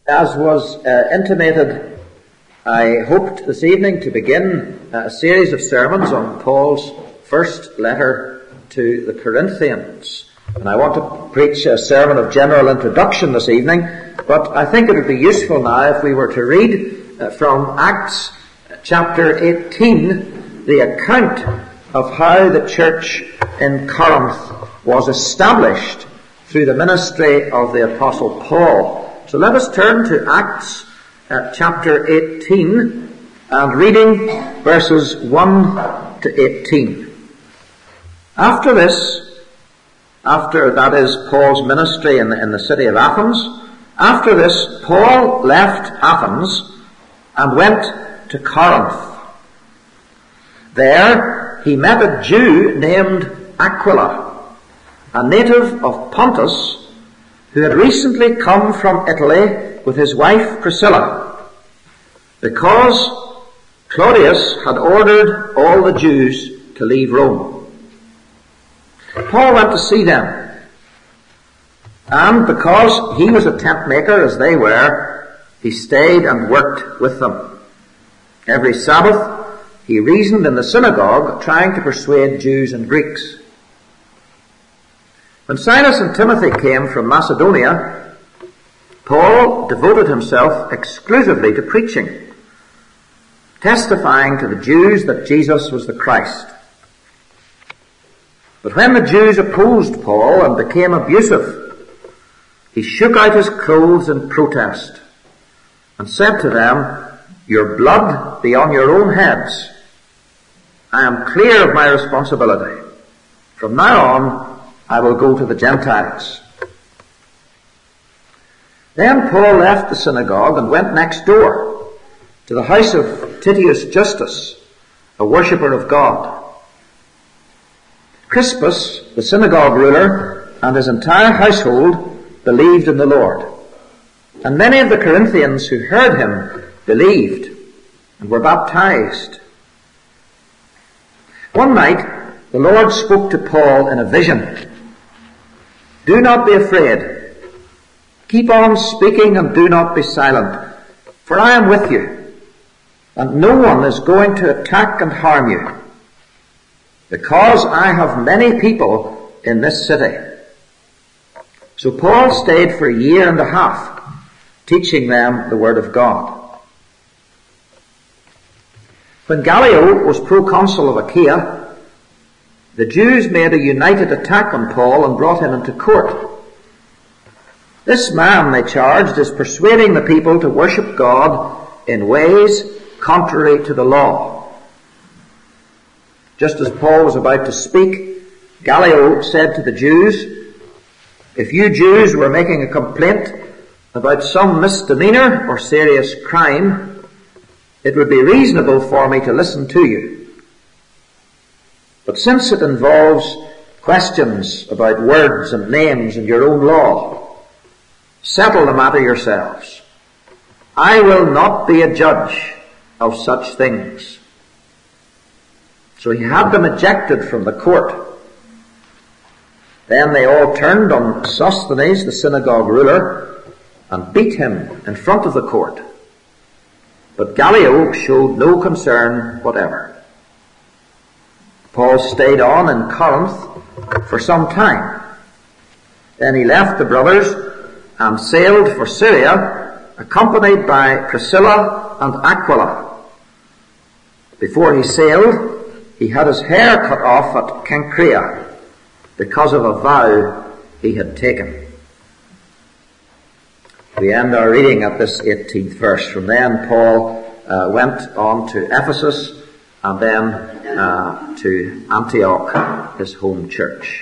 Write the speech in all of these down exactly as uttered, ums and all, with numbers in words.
As was uh, intimated, I hoped this evening to begin a series of sermons on Paul's first letter to the Corinthians. And I want to preach a sermon of general introduction this evening, but I think it would be useful now if we were to read uh, from Acts chapter eighteen, the account of how the church in Corinth was established through the ministry of the Apostle Paul. So let us turn to Acts uh, chapter eighteen and reading verses one to eighteen. After this, after that is Paul's ministry in the, in the city of Athens, after this Paul left Athens and went to Corinth. There he met a Jew named Aquila, a native of Pontus, who had recently come from Italy with his wife Priscilla, because Claudius had ordered all the Jews to leave Rome. Paul went to see them, and because he was a tent maker as they were, he stayed and worked with them. Every Sabbath he reasoned in the synagogue, trying to persuade Jews and Greeks. When Silas and Timothy came from Macedonia, Paul devoted himself exclusively to preaching, testifying to the Jews that Jesus was the Christ. But when the Jews opposed Paul and became abusive, he shook out his clothes in protest and said to them, "Your blood be on your own heads. I am clear of my responsibility. From now on, I will go to the Gentiles." Then Paul left the synagogue and went next door to the house of Titius Justus, a worshipper of God. Crispus, the synagogue ruler, and his entire household believed in the Lord. And many of the Corinthians who heard him believed and were baptized. One night, the Lord spoke to Paul in a vision. "Do not be afraid. Keep on speaking and do not be silent, for I am with you, and no one is going to attack and harm you, because I have many people in this city." So Paul stayed for a year and a half, teaching them the word of God. When Gallio was proconsul of Achaia, the Jews made a united attack on Paul and brought him into court. "This man," they charged, "is persuading the people to worship God in ways contrary to the law." Just as Paul was about to speak, Gallio said to the Jews, "If you Jews were making a complaint about some misdemeanor or serious crime, it would be reasonable for me to listen to you. But since it involves questions about words and names and your own law, settle the matter yourselves. I will not be a judge of such things." So he had them ejected from the court. Then they all turned on Sosthenes, the synagogue ruler, and beat him in front of the court. But Gallio showed no concern whatever. Paul stayed on in Corinth for some time. Then he left the brothers and sailed for Syria, accompanied by Priscilla and Aquila. Before he sailed, he had his hair cut off at Cenchrea because of a vow he had taken. We end our reading at this eighteenth verse. From then Paul uh, went on to Ephesus and then uh, to Antioch, his home church.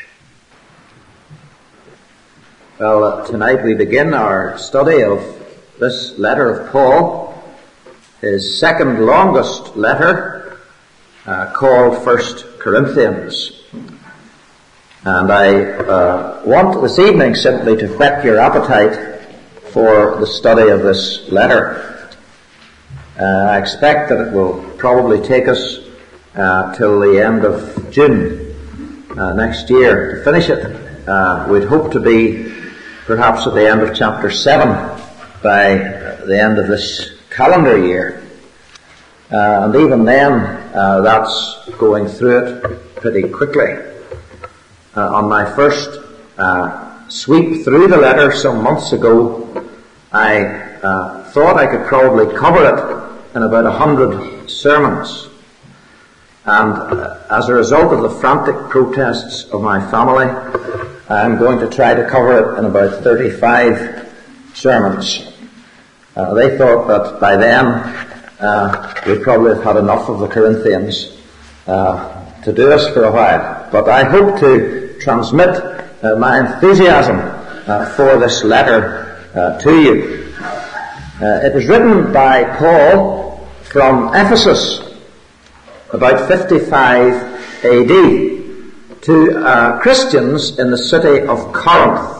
Well, uh, tonight we begin our study of this letter of Paul, his second longest letter, uh, called First Corinthians. And I uh, want this evening simply to whet your appetite for the study of this letter. Uh, I expect that it will probably take us uh, till the end of June uh, next year to finish it. Uh, we'd hope to be perhaps at the end of chapter seven by the end of this calendar year. Uh, and even then, uh, that's going through it pretty quickly. Uh, on my first uh, sweep through the letter some months ago, I uh, thought I could probably cover it in about a hundred sermons. And uh, as a result of the frantic protests of my family, I'm going to try to cover it in about thirty-five sermons. Uh, they thought that by then uh, we'd probably have had enough of the Corinthians uh, to do us for a while. But I hope to transmit uh, my enthusiasm uh, for this letter uh, to you. Uh, it was written by Paul from Ephesus about fifty-five A D to uh, Christians in the city of Corinth.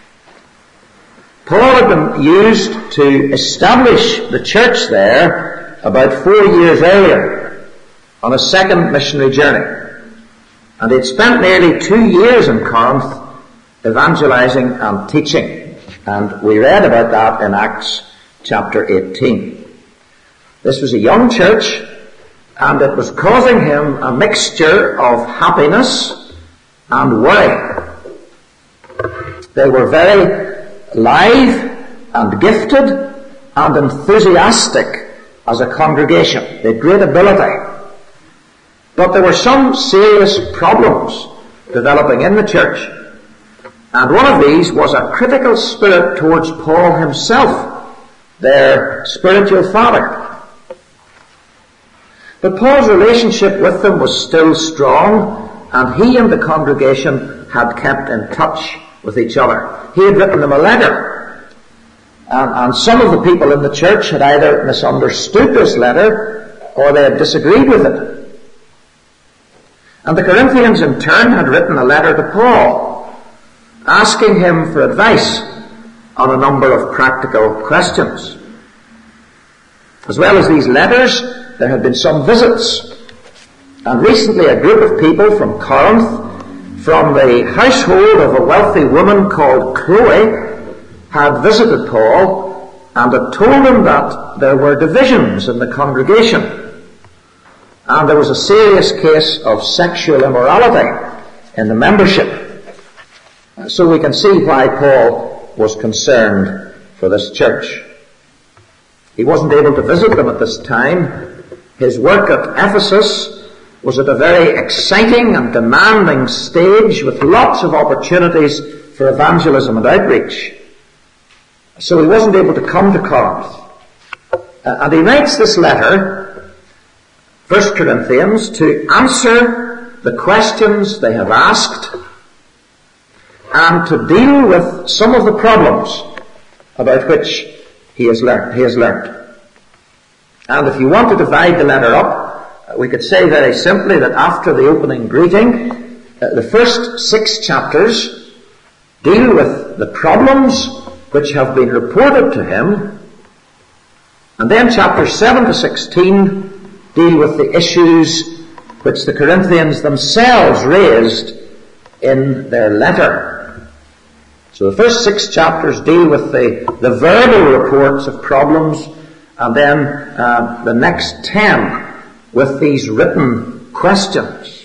Paul had been used to establish the church there about four years earlier on a second missionary journey. And he had spent nearly two years in Corinth evangelizing and teaching. And we read about that in Acts chapter eighteen. This was a young church, and it was causing him a mixture of happiness and worry. They were very live and gifted and enthusiastic as a congregation. They had great ability. But there were some serious problems developing in the church. And one of these was a critical spirit towards Paul himself, their spiritual father. But Paul's relationship with them was still strong, and he and the congregation had kept in touch with each other. He had written them a letter, and, and some of the people in the church had either misunderstood this letter or they had disagreed with it. And the Corinthians in turn had written a letter to Paul, asking him for advice on a number of practical questions. As well as these letters, there had been some visits. And recently a group of people from Corinth, from the household of a wealthy woman called Chloe, had visited Paul and had told him that there were divisions in the congregation. And there was a serious case of sexual immorality in the membership. So we can see why Paul was concerned for this church. He wasn't able to visit them at this time. His work at Ephesus was at a very exciting and demanding stage with lots of opportunities for evangelism and outreach. So he wasn't able to come to Corinth. Uh, and he writes this letter, First Corinthians, to answer the questions they have asked and to deal with some of the problems about which he has learned. He has learned. And if you want to divide the letter up, we could say very simply that after the opening greeting, uh, the first six chapters deal with the problems which have been reported to him, and then chapters seven to sixteen deal with the issues which the Corinthians themselves raised in their letter. So the first six chapters deal with the, the verbal reports of problems, and then uh, the next ten with these written questions.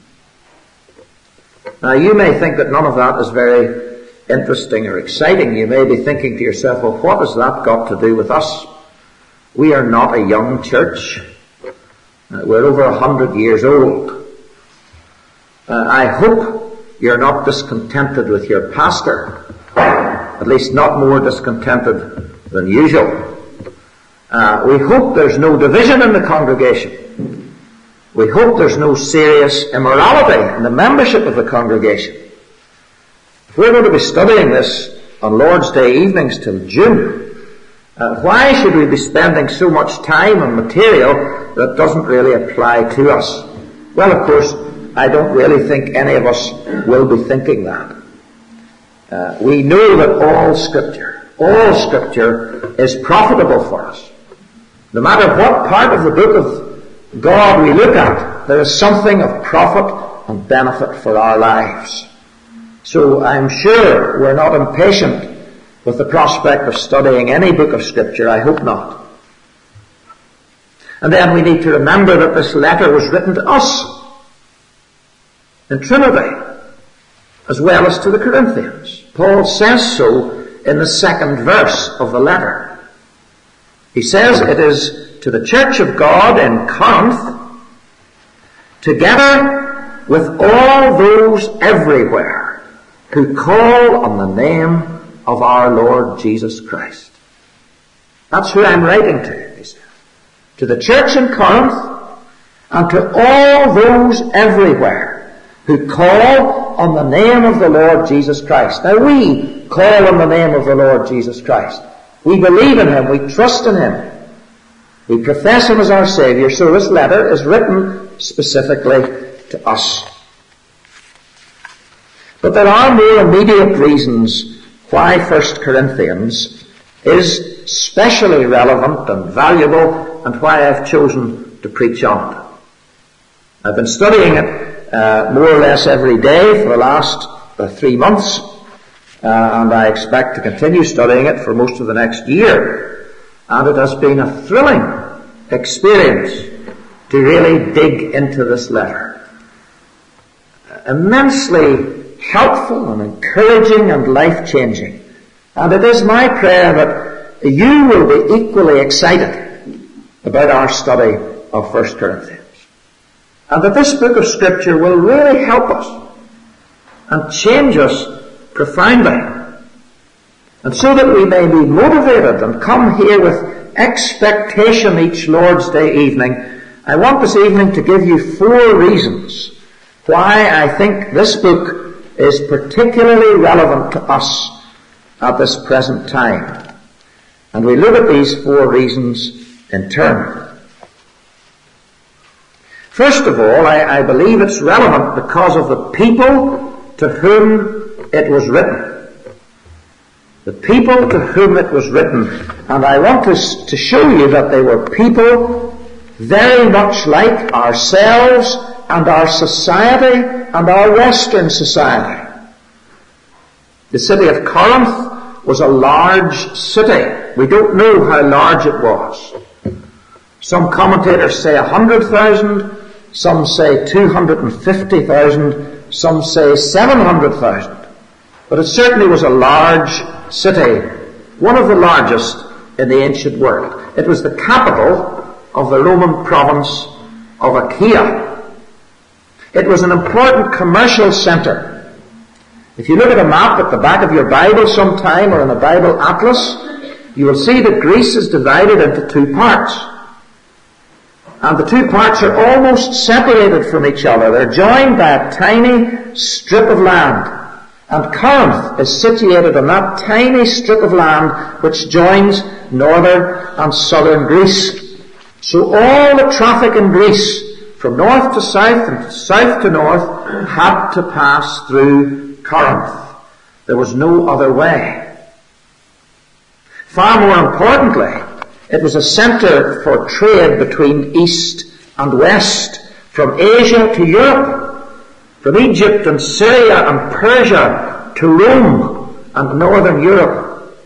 Now you may think that none of that is very interesting or exciting. You may be thinking to yourself, well, what has that got to do with us? We are not a young church. Uh, we're over a hundred years old. Uh, I hope you're not discontented with your pastor. At least not more discontented than usual. Uh, we hope there's no division in the congregation. We hope there's no serious immorality in the membership of the congregation. If we're going to be studying this on Lord's Day evenings till June, uh, why should we be spending so much time on material that doesn't really apply to us? Well, of course, I don't really think any of us will be thinking that. Uh, we know that all Scripture, all Scripture is profitable for us. No matter what part of the book of God we look at, there is something of profit and benefit for our lives. So I'm sure we're not impatient with the prospect of studying any book of Scripture. I hope not. And then we need to remember that this letter was written to us in Trinity, as well as to the Corinthians. Paul says so in the second verse of the letter. He says it is to the church of God in Corinth, together with all those everywhere who call on the name of our Lord Jesus Christ. That's who I'm writing to, he said. To the church in Corinth and to all those everywhere who call on the name of the Lord Jesus Christ. Now we call on the name of the Lord Jesus Christ. We believe in Him. We trust in Him. We profess Him as our Savior. So this letter is written specifically to us. But there are more immediate reasons why First Corinthians is specially relevant and valuable, and why I've chosen to preach on it. I've been studying it uh, more or less every day for the last uh, three months, uh, and I expect to continue studying it for most of the next year. And it has been a thrilling experience to really dig into this letter. Immensely helpful and encouraging and life-changing. And it is my prayer that you will be equally excited about our study of First Corinthians. And that this book of Scripture will really help us and change us profoundly. And so that we may be motivated and come here with expectation each Lord's Day evening, I want this evening to give you four reasons why I think this book is particularly relevant to us at this present time. And we look at these four reasons in turn. First of all, I, I believe it's relevant because of the people to whom it was written. The people to whom it was written. And I want to, to show you that they were people very much like ourselves and our society and our Western society. The city of Corinth was a large city. We don't know how large it was. Some commentators say one hundred thousand, some say two hundred fifty thousand, some say seven hundred thousand. But it certainly was a large city, one of the largest in the ancient world. It was the capital of the Roman province of Achaia. It was an important commercial centre. If you look at a map at the back of your Bible sometime, or in a Bible atlas, you will see that Greece is divided into two parts. And the two parts are almost separated from each other. They're joined by a tiny strip of land. And Corinth is situated on that tiny strip of land which joins northern and southern Greece. So all the traffic in Greece, from north to south and south to north, had to pass through Corinth. There was no other way. Far more importantly, it was a centre for trade between east and west, from Asia to Europe, from Egypt and Syria and Persia to Rome and northern Europe.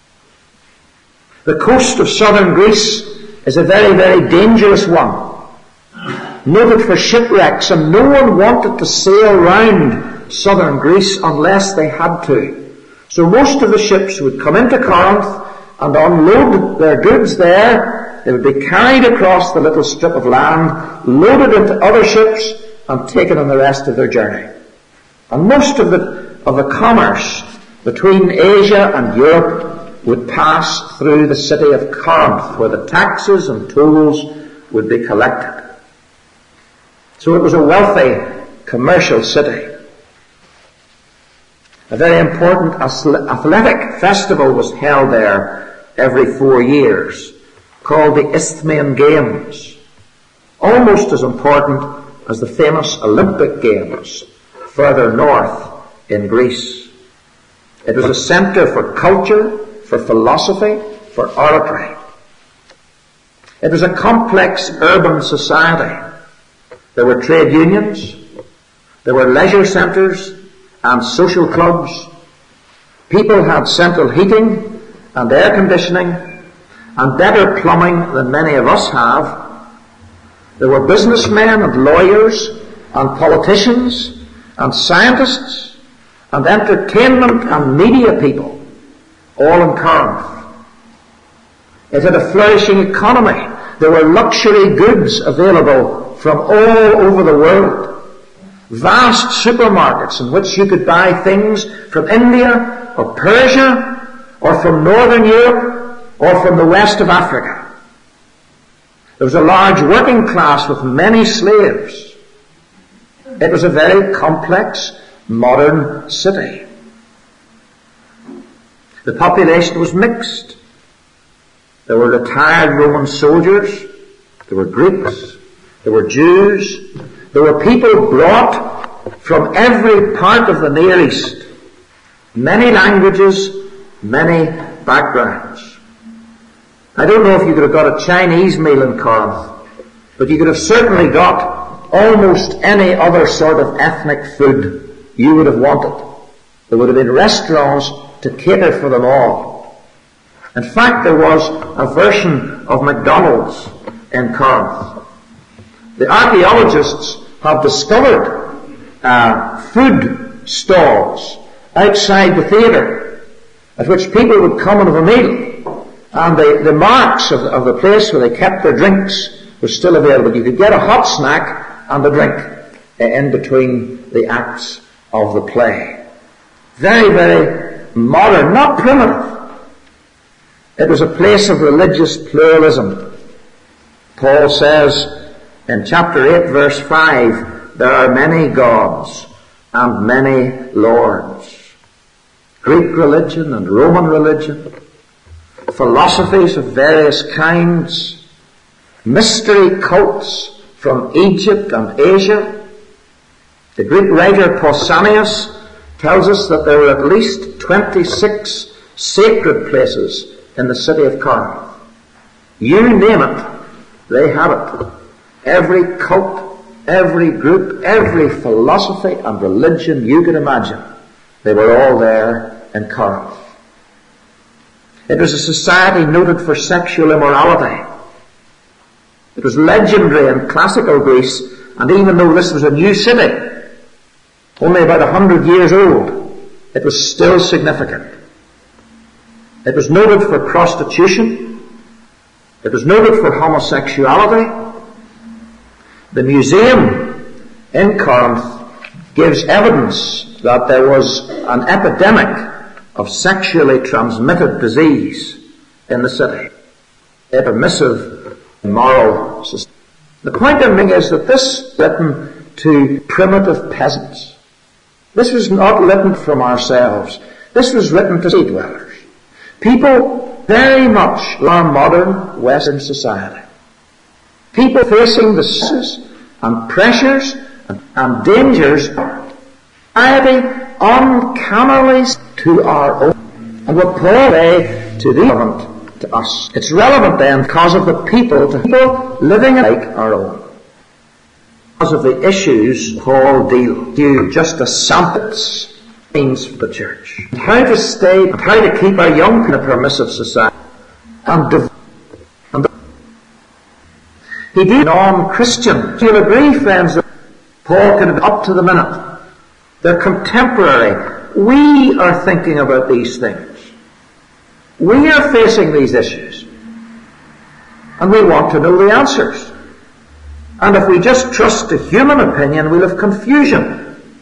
The coast of southern Greece is a very, very dangerous one, noted for shipwrecks, and no one wanted to sail round southern Greece unless they had to. So most of the ships would come into Corinth and unload their goods there. They would be carried across the little strip of land, loaded into other ships, and taken on the rest of their journey. And most of the, of the commerce between Asia and Europe would pass through the city of Corinth, where the taxes and tolls would be collected. So it was a wealthy commercial city. A very important athletic festival was held there every four years, called the Isthmian Games, almost as important as the famous Olympic Games further north in Greece. It was a centre for culture, for philosophy, for oratory. It was a complex urban society. There were trade unions, there were leisure centres and social clubs, People had central heating and air conditioning and better plumbing than many of us have. There were businessmen and lawyers and politicians and scientists and entertainment and media people, all in Corinth. It had a flourishing economy. There were luxury goods available from all over the world. Vast supermarkets in which you could buy things from India or Persia or from Northern Europe or from the west of Africa. There was a large working class with many slaves. It was a very complex, modern city. The population was mixed. There were retired Roman soldiers. There were Greeks. There were Jews. There were people brought from every part of the Near East. Many languages, many backgrounds. I don't know if you could have got a Chinese meal in Corinth, but you could have certainly got almost any other sort of ethnic food you would have wanted. There would have been restaurants to cater for them all. In fact, there was a version of McDonald's in Corinth. The archaeologists have discovered uh, food stalls outside the theatre at which people would come and have a meal, and the, the marks of the, of the place where they kept their drinks were still available. You could get a hot snack and a drink uh, in between the acts of the play. Very, very modern, not primitive. It was a place of religious pluralism. Paul says in chapter eight, verse five, there are many gods and many lords. Greek religion and Roman religion, philosophies of various kinds, mystery cults from Egypt and Asia. The Greek writer Pausanias tells us that there were at least twenty-six sacred places in the city of Corinth. You name it, they had it. Every cult, every group, every philosophy and religion you could imagine, they were all there in Corinth. It was a society noted for sexual immorality. It was legendary in classical Greece, and even though this was a new city, only about a hundred years old, it was still significant. It was noted for prostitution. It was noted for homosexuality. The museum in Corinth gives evidence that there was an epidemic of sexually transmitted disease in the city. A permissive, immoral system. The point I'm making is that this was written to primitive peasants. This was not written from ourselves. This was written to city dwellers. People very much like our modern Western society. People facing the stresses and pressures and, and dangers of society uncannily to our own. And what Paul say to the relevant to us. It's relevant then because of the people to people living like our own. Because of the issues Paul deals with, just as samples means for the church. And how to stay, and how to keep our young in a permissive society. And, div- and he did non-Christian. You'll agree, friends, that Paul could have been up to the minute. They're contemporary. We are thinking about these things. We are facing these issues. And we want to know the answers. And if we just trust to human opinion, we'll have confusion.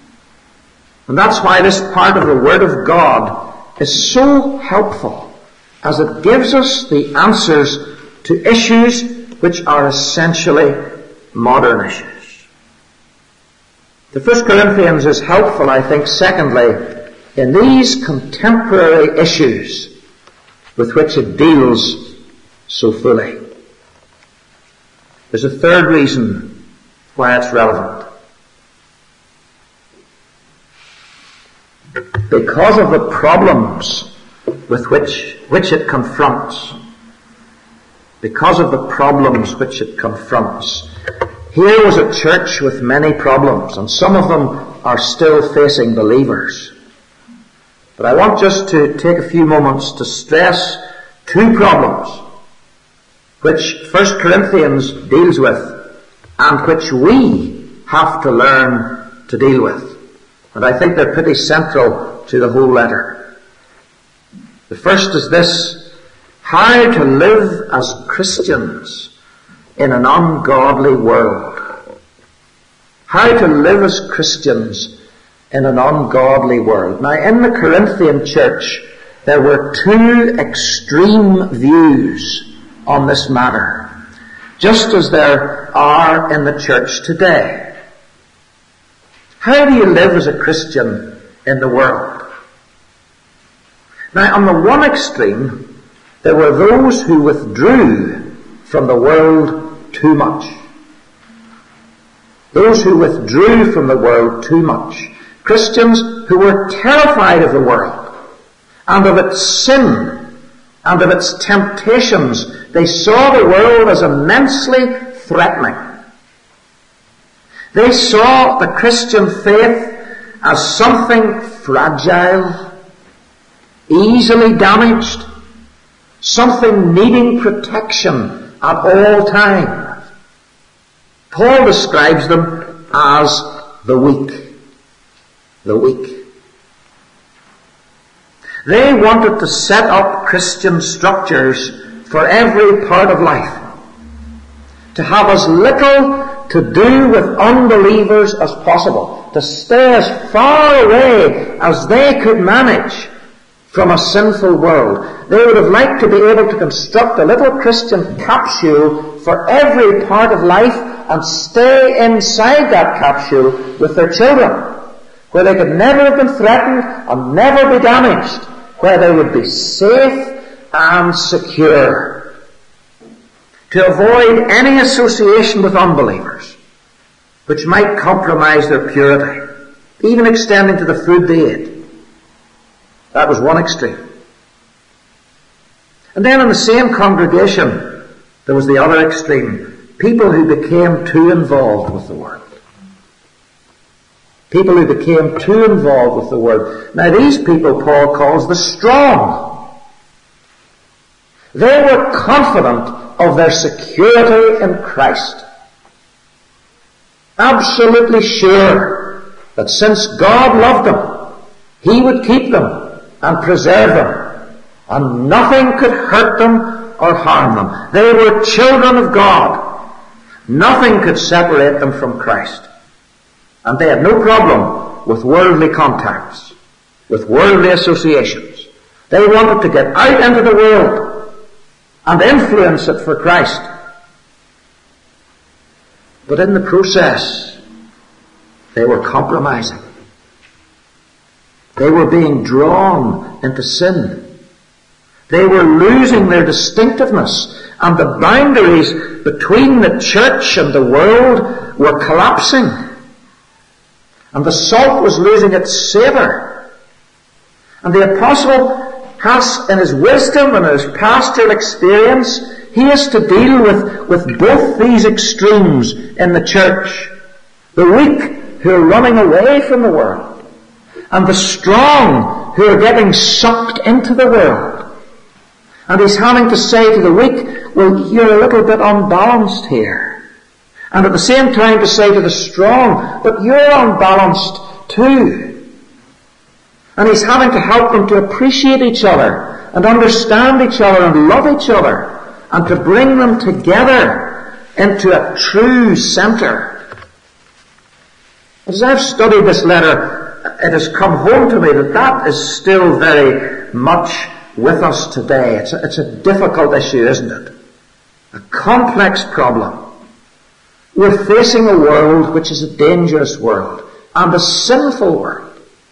And that's why this part of the Word of God is so helpful, as it gives us the answers to issues which are essentially modern issues. The First Corinthians is helpful, I think, secondly, in these contemporary issues with which it deals so fully. There's a third reason why it's relevant. Because of the problems with which, which it confronts. Because of the problems which it confronts. Here was a church with many problems, and some of them are still facing believers. But I want just to take a few moments to stress two problems which First Corinthians deals with and which we have to learn to deal with. And I think they're pretty central to the whole letter. The first is this: how to live as Christians in an ungodly world. How to live as Christians in an ungodly world. Now, in the Corinthian church, there were two extreme views on this matter, just as there are in the church today. How do you live as a Christian in the world? Now, on the one extreme, there were those who withdrew from the world too much. Those who withdrew from the world too much. Christians who were terrified of the world and of its sin and of its temptations. They saw the world as immensely threatening. They saw the Christian faith as something fragile, easily damaged, something needing protection at all times. Paul describes them as the weak. The weak. They wanted to set up Christian structures for every part of life, to have as little to do with unbelievers as possible, to stay as far away as they could manage from a sinful world. They would have liked to be able to construct a little Christian capsule for every part of life and stay inside that capsule with their children, where they could never have been threatened and never be damaged, where they would be safe and secure. To avoid any association with unbelievers, which might compromise their purity, even extending to the food they ate. That was one extreme. And then in the same congregation, there was the other extreme. People who became too involved with the world. People who became too involved with the world. Now these people Paul calls the strong. They were confident of their security in Christ. Absolutely sure that since God loved them, He would keep them and preserve them, and nothing could hurt them or harm them. They were children of God. Nothing could separate them from Christ. And they had no problem with worldly contacts, with worldly associations. They wanted to get out into the world and influence it for Christ. But in the process, they were compromising. They were being drawn into sin. They were losing their distinctiveness, and the boundaries between the church and the world were collapsing. And the salt was losing its savour. And the apostle has, in his wisdom and his pastoral experience, he has to deal with, with both these extremes in the church. The weak who are running away from the world, and the strong who are getting sucked into the world. And he's having to say to the weak, well, you're a little bit unbalanced here. And at the same time to say to the strong, but you're unbalanced too. And he's having to help them to appreciate each other and understand each other and love each other, and to bring them together into a true centre. As I've studied this letter, it has come home to me that that is still very much with us today. It's a, it's a difficult issue, isn't it? A complex problem. We're facing a world which is a dangerous world and a sinful world.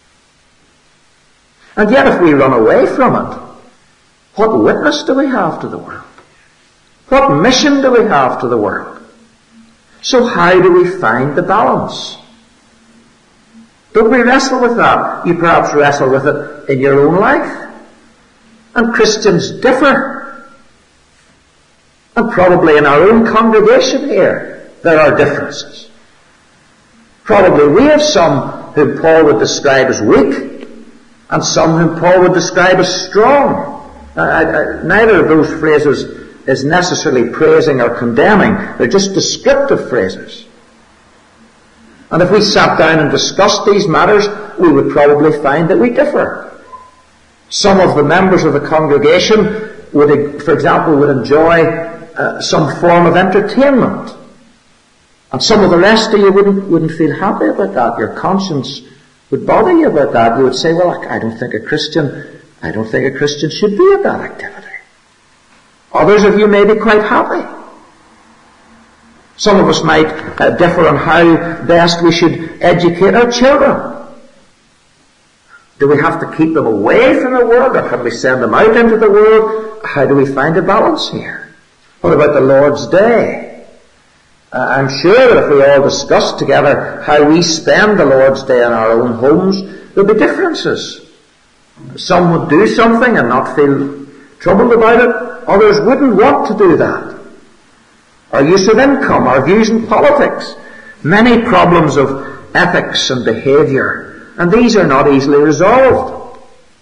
And yet if we run away from it, what witness do we have to the world? What mission do we have to the world? So how do we find the balance? Don't we wrestle with that? You perhaps wrestle with it in your own life. And Christians differ. And probably in our own congregation here, there are differences. Probably we have some whom Paul would describe as weak, and some whom Paul would describe as strong. Uh, uh, neither of those phrases is necessarily praising or condemning. They're just descriptive phrases. And if we sat down and discussed these matters, we would probably find that we differ. Some of the members of the congregation would, for example, would enjoy uh, some form of entertainment. And some of the rest of you wouldn't, wouldn't feel happy about that. Your conscience would bother you about that. You would say, well, I don't think a Christian, I don't think a Christian should be at that activity. Others of you may be quite happy. Some of us might uh, differ on how best we should educate our children. Do we have to keep them away from the world, or can we send them out into the world? How do we find a balance here? What about the Lord's Day? Uh, I'm sure that if we all discussed together how we spend the Lord's Day in our own homes, there'll be differences. Some would do something and not feel troubled about it. Others wouldn't want to do that. Our use of income, our views in politics, many problems of ethics and behaviour, and these are not easily resolved.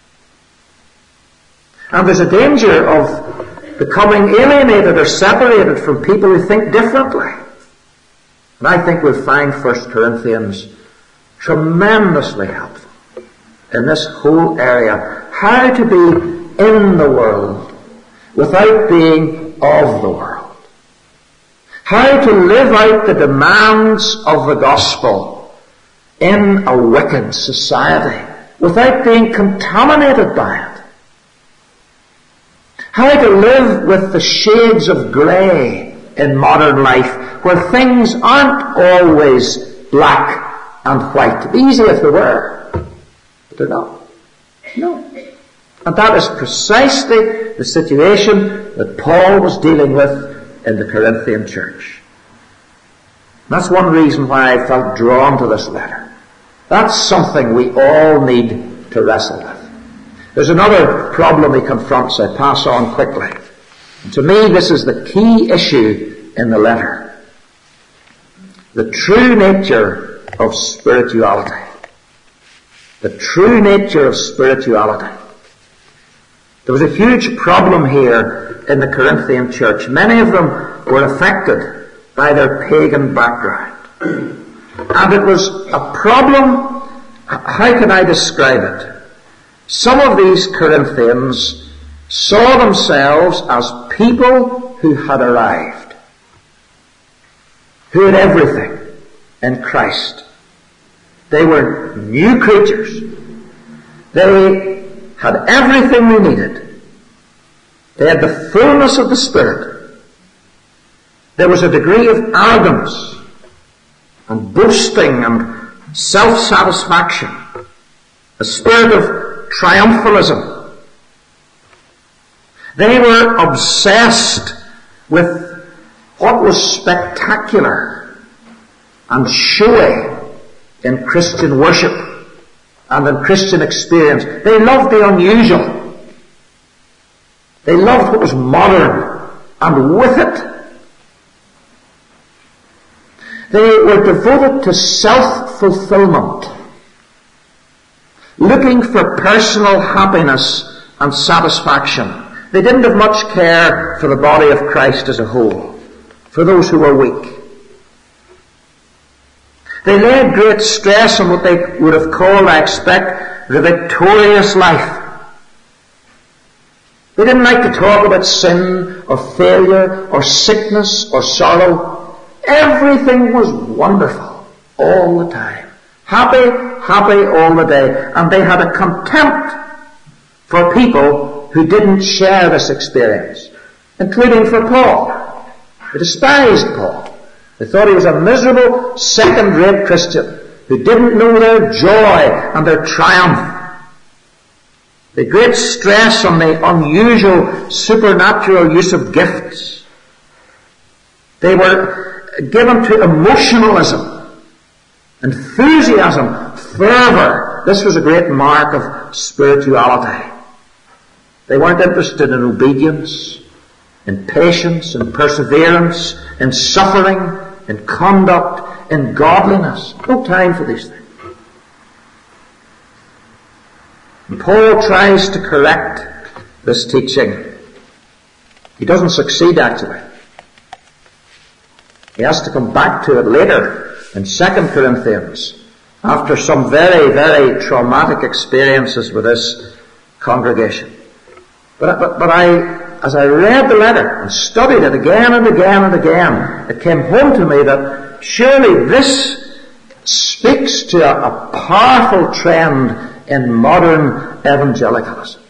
And there's a danger of becoming alienated or separated from people who think differently. And I think we'll find First Corinthians tremendously helpful in this whole area. How to be in the world without being of the world. How to live out the demands of the gospel in a wicked society without being contaminated by it. How to live with the shades of grey in modern life where things aren't always black and white. It'd be easy if they were, but they're not. No. And that is precisely the situation that Paul was dealing with in the Corinthian church. And that's one reason why I felt drawn to this letter. That's something we all need to wrestle with. There's another problem he confronts. I pass on quickly. And to me, this is the key issue in the letter. The true nature of spirituality. The true nature of spirituality. There was a huge problem here in the Corinthian church. Many of them were affected by their pagan background. And it was a problem, how can I describe it? Some of these Corinthians saw themselves as people who had arrived, who had everything in Christ. They were new creatures. They had everything they needed. They had the fullness of the Spirit. There was a degree of arrogance and boasting and self-satisfaction, a spirit of triumphalism. They were obsessed with what was spectacular and showy in Christian worship and in Christian experience. They loved the unusual. They loved what was modern, and with it, they were devoted to self-fulfillment, looking for personal happiness and satisfaction. They didn't have much care for the body of Christ as a whole, for those who were weak. They laid great stress on what they would have called, I expect, the victorious life. They didn't like to talk about sin or failure or sickness or sorrow. Everything was wonderful all the time. Happy, happy all the day. And they had a contempt for people who didn't share this experience, including for Paul. They despised Paul. They thought he was a miserable, second-rate Christian who didn't know their joy and their triumph. The great stress on the unusual, supernatural use of gifts. They were given to emotionalism, enthusiasm, fervour. This was a great mark of spirituality. They weren't interested in obedience, in patience, in perseverance, in suffering, in conduct, in godliness. No time for these things. And Paul tries to correct this teaching. He doesn't succeed, actually. He has to come back to it later in Second Corinthians after some very, very traumatic experiences with this congregation. But, but, but I, as I read the letter and studied it again and again and again, it came home to me that surely this speaks to a, a powerful trend in modern evangelicalism.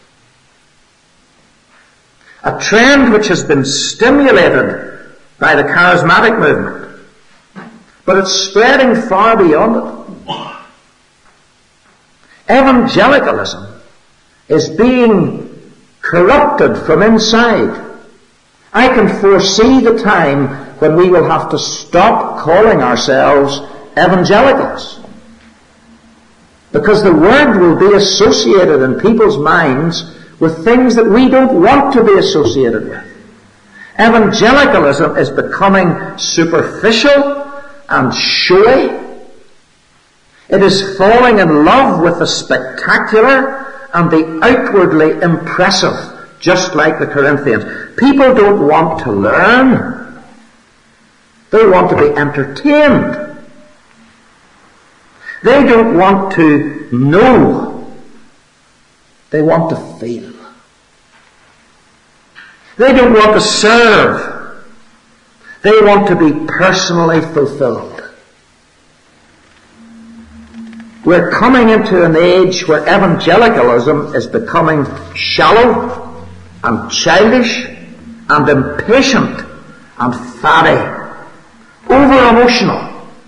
A trend which has been stimulated by the charismatic movement, but it's spreading far beyond it. Evangelicalism is being corrupted from inside. I can foresee the time when we will have to stop calling ourselves evangelicals, because the word will be associated in people's minds with things that we don't want to be associated with. Evangelicalism is becoming superficial and showy. It is falling in love with the spectacular and the outwardly impressive, just like the Corinthians. People don't want to learn. They want to be entertained. They don't want to know. They want to feel. They don't want to serve. They want to be personally fulfilled. We're coming into an age where evangelicalism is becoming shallow and childish and impatient and fatty, over-emotional.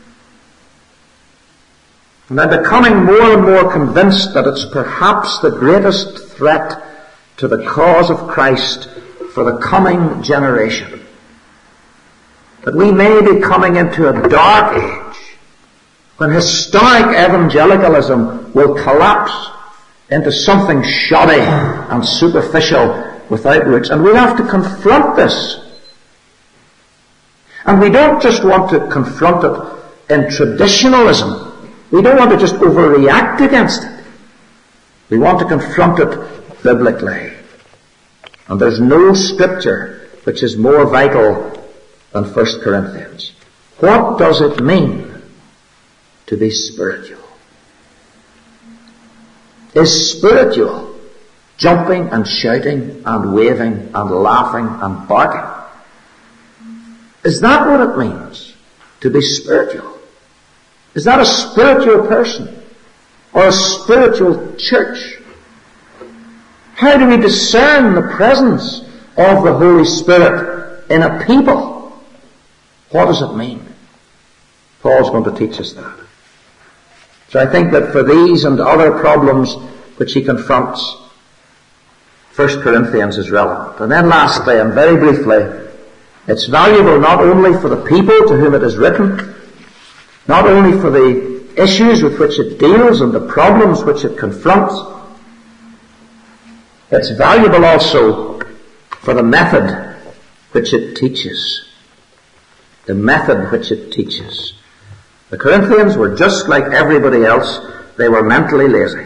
And I'm becoming more and more convinced that it's perhaps the greatest threat to the cause of Christ for the coming generation. That we may be coming into a dark age when historic evangelicalism will collapse into something shoddy and superficial without roots. And we have to confront this. And we don't just want to confront it in traditionalism. We don't want to just overreact against it. We want to confront it biblically. And there's no scripture which is more vital than First Corinthians. What does it mean to be spiritual? Is spiritual jumping and shouting and waving and laughing and barking? Is that what it means to be spiritual? Is that a spiritual person or a spiritual church? How do we discern the presence of the Holy Spirit in a people? What does it mean? Paul's going to teach us that. So I think that for these and other problems which he confronts, First Corinthians is relevant. And then lastly, and very briefly, it's valuable not only for the people to whom it is written, not only for the issues with which it deals and the problems which it confronts, it's valuable also for the method which it teaches. The method which it teaches. The Corinthians were just like everybody else. They were mentally lazy.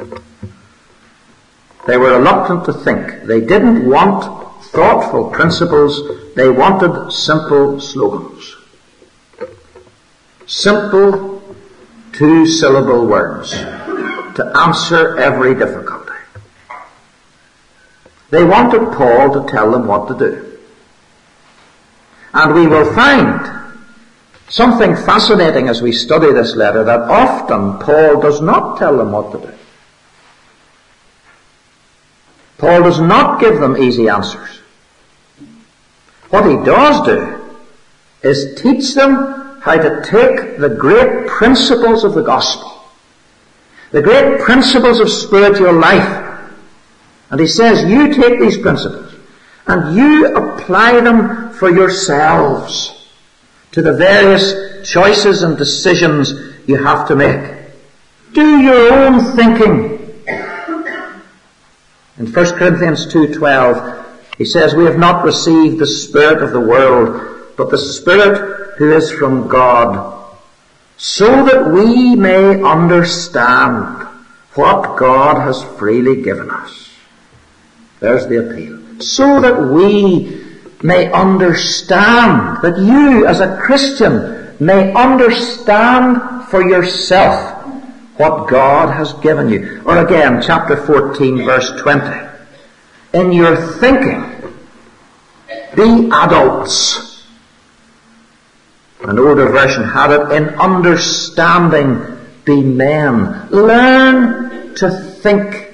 They were reluctant to think. They didn't want thoughtful principles. They wanted simple slogans. Simple two-syllable words to answer every difficulty. They wanted Paul to tell them what to do. And we will find something fascinating as we study this letter, that often Paul does not tell them what to do. Paul does not give them easy answers. What he does do is teach them how to take the great principles of the gospel, the great principles of spiritual life, and he says, you take these principles and you apply them for yourselves to the various choices and decisions you have to make. Do your own thinking. In First Corinthians two twelve, he says, we have not received the spirit of the world, but the Spirit who is from God, so that we may understand what God has freely given us. There's the appeal. So that we may understand, that you as a Christian may understand for yourself what God has given you. Or again, chapter fourteen, verse twenty. In your thinking, be adults. An older version had it, in understanding, be men. Learn to think.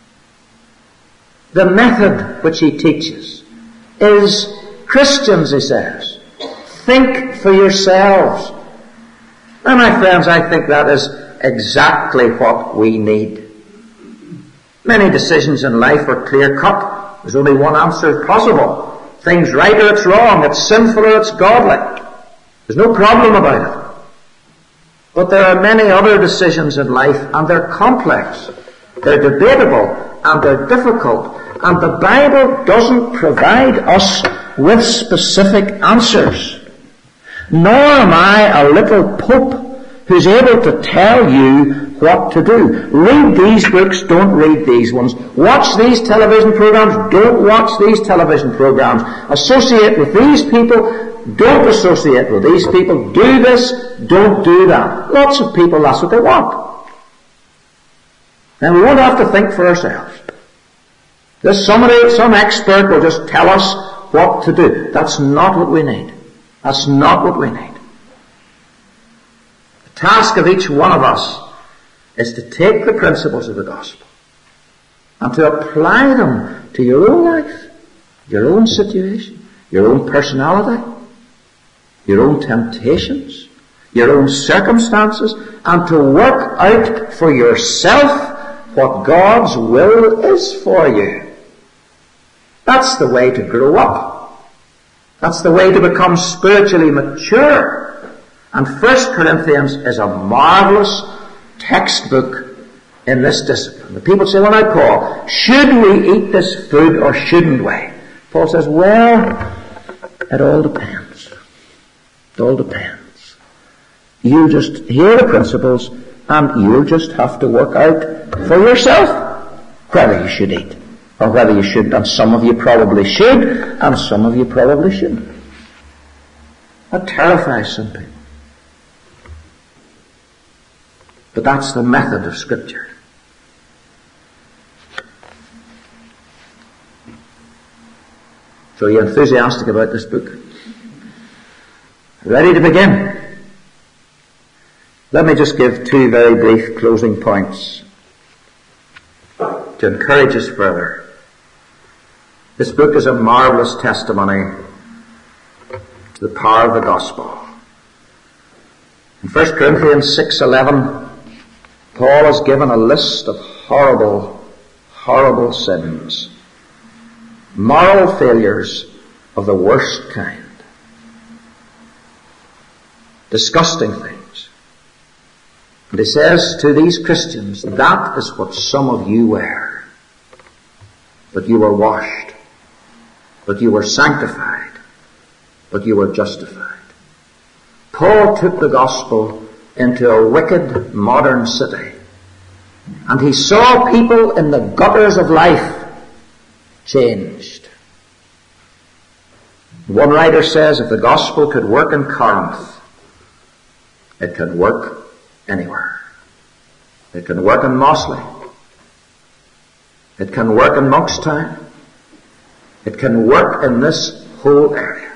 The method which he teaches is, Christians, he says, think for yourselves. And my friends, I think that is exactly what we need. Many decisions in life are clear-cut. There's only one answer possible. Things right or it's wrong, it's sinful or it's godly. There's no problem about it. But there are many other decisions in life, and they're complex. They're debatable, and they're difficult. And the Bible doesn't provide us with specific answers. Nor am I a little pope who's able to tell you what to do. Read these books, don't read these ones. Watch these television programs, don't watch these television programs. Associate with these people, don't associate with these people. Do this, don't do that. Lots of people, that's what they want. And we won't have to think for ourselves. There's somebody, some expert will just tell us what to do. That's not what we need. That's not what we need. The task of each one of us is to take the principles of the gospel and to apply them to your own life, your own situation, your own personality, your own temptations, your own circumstances, and to work out for yourself what God's will is for you. That's the way to grow up. That's the way to become spiritually mature. And First Corinthians is a marvelous textbook in this discipline. The people say, well, now, Paul, should we eat this food or shouldn't we? Paul says, well, it all depends. It all depends. You just hear the principles and you'll just have to work out for yourself whether you should eat or whether you shouldn't. And some of you probably should, and some of you probably shouldn't. That terrifies some people. But that's the method of Scripture. So are you enthusiastic about this book? Ready to begin? Let me just give two very brief closing points to encourage us further. This book is a marvelous testimony to the power of the gospel. In First Corinthians six eleven, Paul has given a list of horrible, horrible sins, moral failures of the worst kind, disgusting things. And he says to these Christians, that is what some of you were. But you were washed, but you were sanctified, but you were justified. Paul took the gospel into a wicked modern city, and he saw people in the gutters of life changed. One writer says, if the gospel could work in Corinth, it can work anywhere. It can work in Mosley. It can work in Monkstown. It can work in this whole area.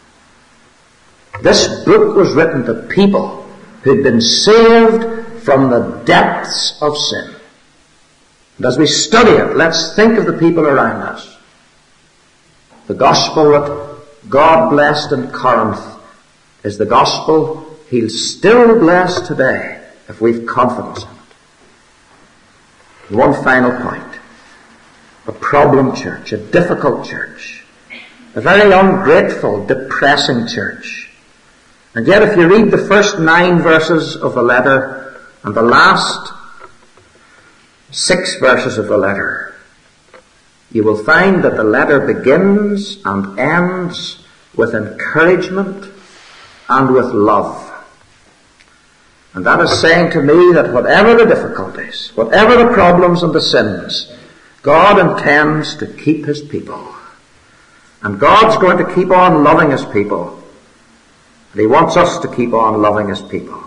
This book was written to people who'd been saved from the depths of sin. And as we study it, let's think of the people around us. The gospel that God blessed in Corinth is the gospel He'll still bless today if we've confidence in it. One final point. A problem church, a difficult church, a very ungrateful, depressing church. And yet if you read the first nine verses of the letter and the last six verses of the letter, you will find that the letter begins and ends with encouragement and with love. And that is saying to me that whatever the difficulties, whatever the problems and the sins, God intends to keep his people. And God's going to keep on loving his people. And he wants us to keep on loving his people.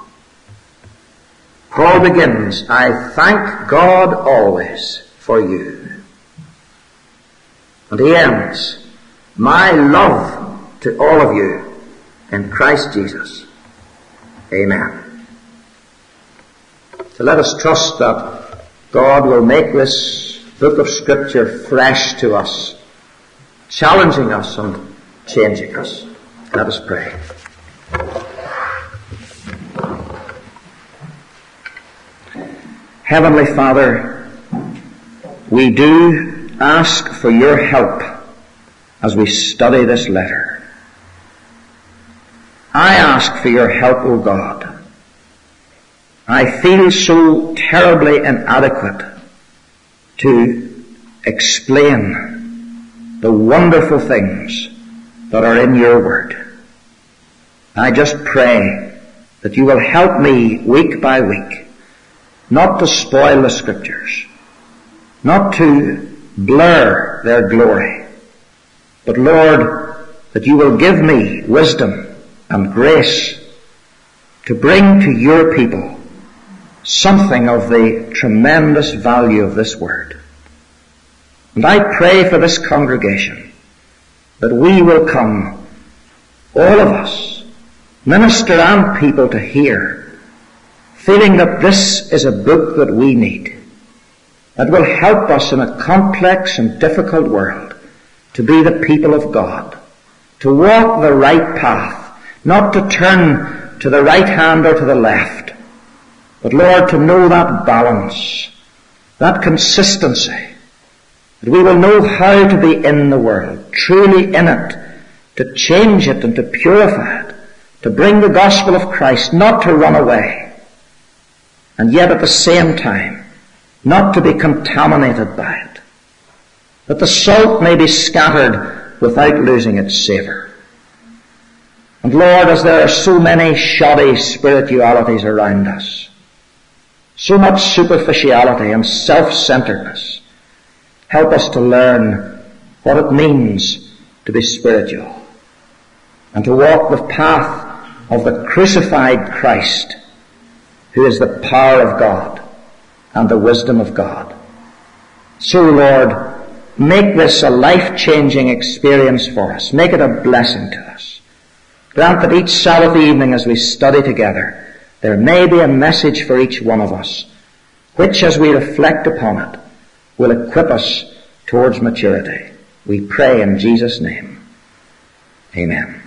Paul begins, I thank God always for you. And he ends, my love to all of you in Christ Jesus. Amen. So let us trust that God will make this book of Scripture fresh to us, challenging us and changing us. Let us pray. Heavenly Father, we do ask for your help as we study this letter. I ask for your help, O God. I feel so terribly inadequate to explain the wonderful things that are in your word. I just pray that you will help me week by week not to spoil the Scriptures, not to blur their glory, but Lord, that you will give me wisdom and grace to bring to your people something of the tremendous value of this word. And I pray for this congregation that we will come, all of us, minister and people, to hear, feeling that this is a book that we need, that will help us in a complex and difficult world to be the people of God, to walk the right path, not to turn to the right hand or to the left, but Lord, to know that balance, that consistency, that we will know how to be in the world, truly in it, to change it and to purify it, to bring the gospel of Christ, not to run away, and yet at the same time, not to be contaminated by it, that the salt may be scattered without losing its savour. And Lord, as there are so many shoddy spiritualities around us, so much superficiality and self-centeredness, help us to learn what it means to be spiritual and to walk the path of the crucified Christ, who is the power of God and the wisdom of God. So, Lord, make this a life-changing experience for us. Make it a blessing to us. Grant that each Sabbath evening as we study together, there may be a message for each one of us, which, as we reflect upon it, will equip us towards maturity. We pray in Jesus' name. Amen.